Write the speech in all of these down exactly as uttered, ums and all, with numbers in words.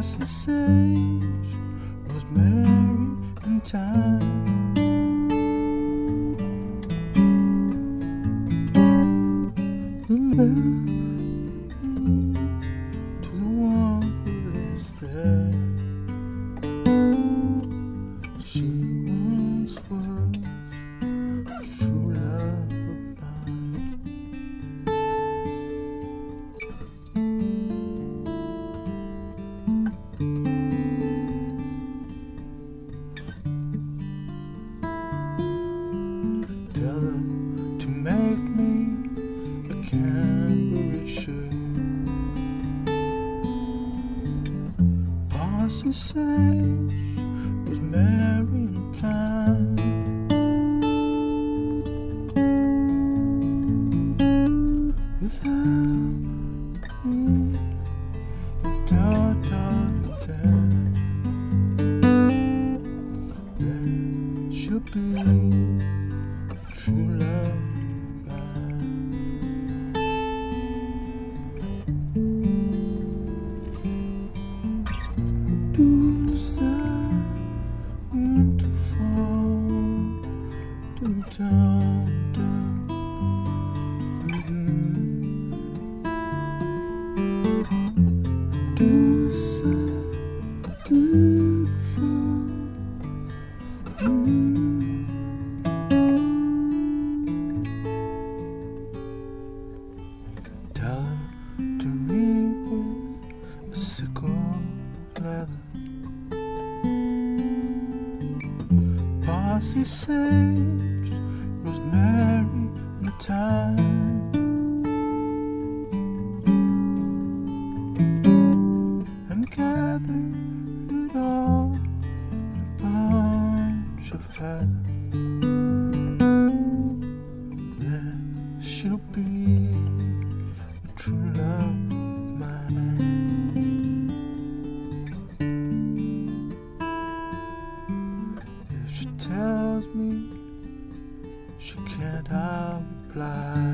Parsley, sage, rosemary, and thyme. Remember to the one who lives there. She once was true love of mine. Tell her to make me a Canberra shirt. Parsley, sage, rosemary, and thyme. Without me, da da da, there should be true love. Do sound to fall, to down, down, do sound to fall. Tell her to read with a sickle leather. Parsley, sage, rosemary, and thyme. And gather it all in a bunch of heather. There she'll be a true love of mine. If she tells me she can't, I'll reply.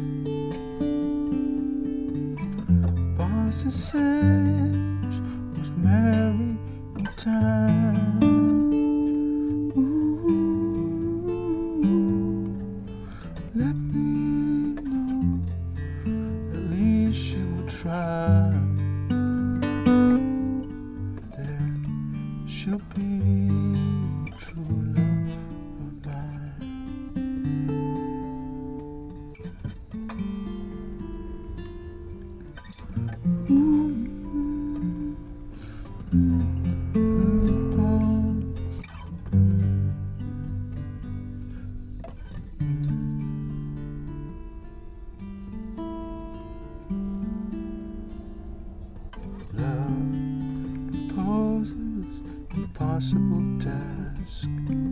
Parsley, sage, rosemary, and thyme. Ooh, let me know, at least she will try. Then she'll be true love of mine. Ooh, mm, mm, love imposes impossible task.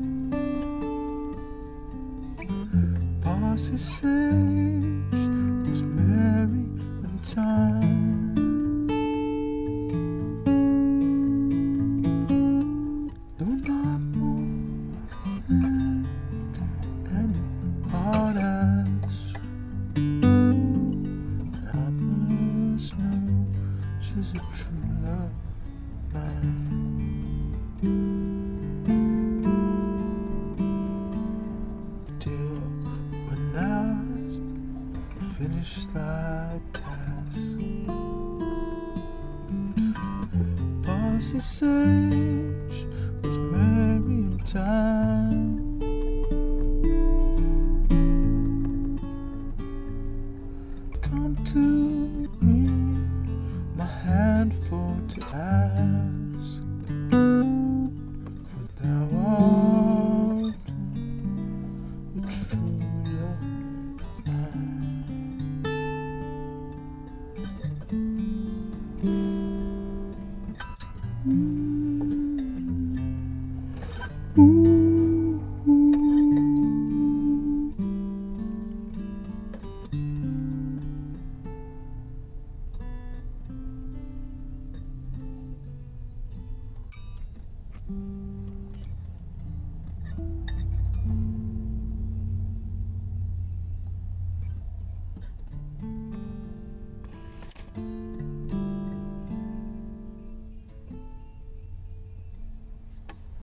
Parsley, sage, rosemary, and thyme. Though not more than any hard ass, and I must know she's a true love of mine. Till when last finish thy task, Parsley, sage, rosemary, and thyme. Come to me, my hand for to ask, for thou art a true love mine. Ooh, ooh, ooh.